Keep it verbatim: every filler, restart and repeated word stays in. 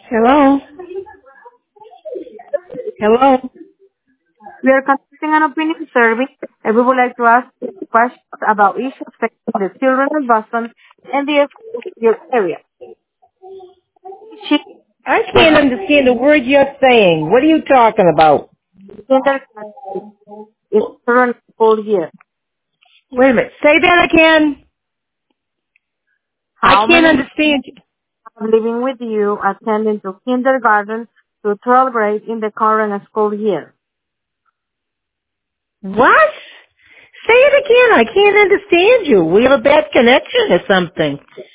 Hello? Hello? We are conducting an opinion survey, and we would like to ask questions about issues affecting the children of Boston and the your area. She I can't understand a word you're saying. What are you talking about? kindergarten is current school year. Wait a minute. Say that again. I How can't many understand you. are living with you attending to kindergarten to twelfth grade in the current school year? What? Say it again. I can't understand you. We have a bad connection or something.